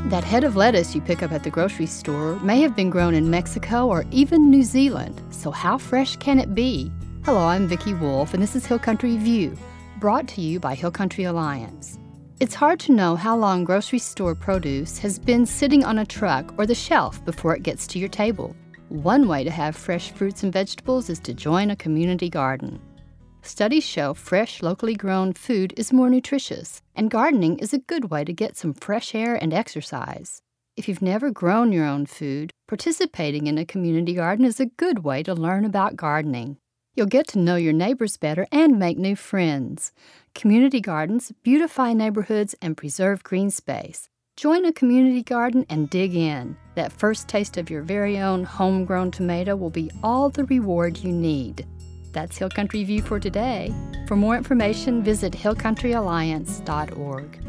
That head of lettuce you pick up at the grocery store may have been grown in Mexico or even New Zealand, so how fresh can it be? Hello, I'm Vicki Wolf, and this is Hill Country View, brought to you by Hill Country Alliance. It's hard to know how long grocery store produce has been sitting on a truck or the shelf before it gets to your table. One way to have fresh fruits and vegetables is to join a community garden. Studies show fresh, locally grown food is more nutritious, and gardening is a good way to get some fresh air and exercise. If you've never grown your own food, participating in a community garden is a good way to learn about gardening. You'll get to know your neighbors better and make new friends. Community gardens beautify neighborhoods and preserve green space. Join a community garden and dig in. That first taste of your very own homegrown tomato will be all the reward you need. That's Hill Country View for today. For more information, visit hillcountryalliance.org.